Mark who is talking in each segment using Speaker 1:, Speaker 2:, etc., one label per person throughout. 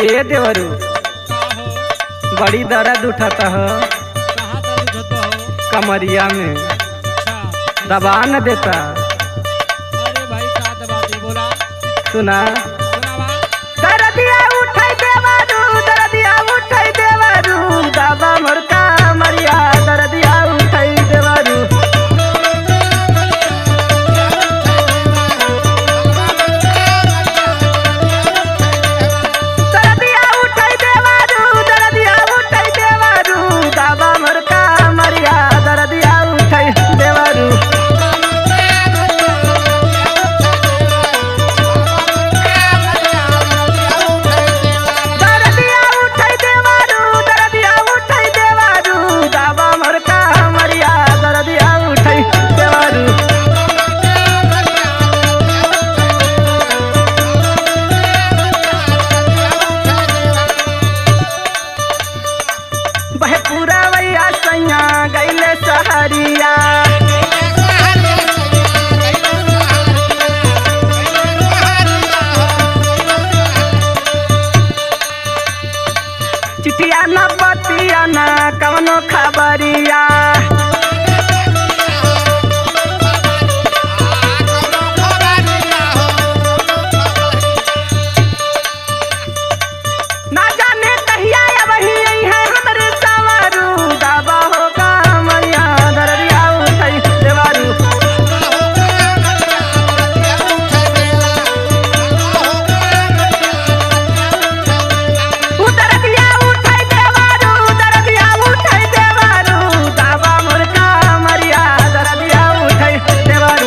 Speaker 1: ए देवरू
Speaker 2: का हो?
Speaker 1: बड़ी दर्द उठाता हो
Speaker 2: कहाँ दर्द होता हो?
Speaker 1: कमरिया में
Speaker 2: अच्छा।
Speaker 1: दबा न देता।
Speaker 2: अरे भाई का दबा दी बोला?
Speaker 1: सुना
Speaker 2: सुनावा।
Speaker 1: दर्दिया उठाई देवरू दर्दिया उठाई देवरू दबा मोर कमरिया दर्दिया उठाई देवरू दर्दिया उठाई देवरू दर्दिया उठाई देवरू दबा मोर कमरिया दर्दिया उठाई देवरू दर्दिया उठाई देवरू दर्दिया उठाई देवरू दबा मोर कमरिया दर्दिया उठाई देवरू बहे पूरा वैया सैया गैले सहरिया चिठिया न बतिया न कवनो खबरिया ना जाने कहिया अब ही है हमरे सवारू दबा हो कमरिया दर्दिया उठाई देवरू दर्दिया उठाई देवरू दर्दिया उठाई देवरू दबा मोर कमरिया दर्दिया उठाई देवरू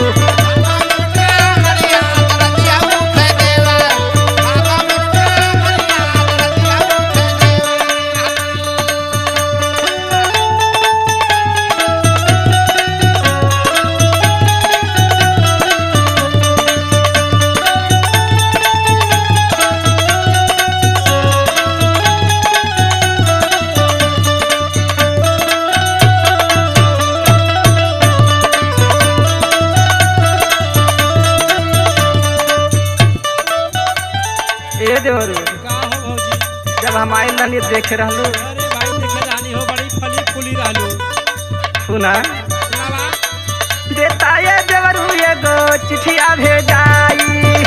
Speaker 1: ए देवरू
Speaker 2: का हो भौजी?
Speaker 1: जब हम आइल रहनी देखे रहलू
Speaker 2: अरे भाई देखे जानी हो बड़ी फली फूली रहलू।
Speaker 1: सुना
Speaker 2: सुनावा।
Speaker 1: देता ये देवरू एगो चिठिया भेजाई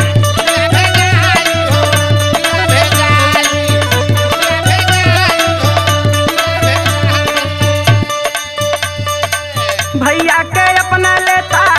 Speaker 1: भैया के अपना लेता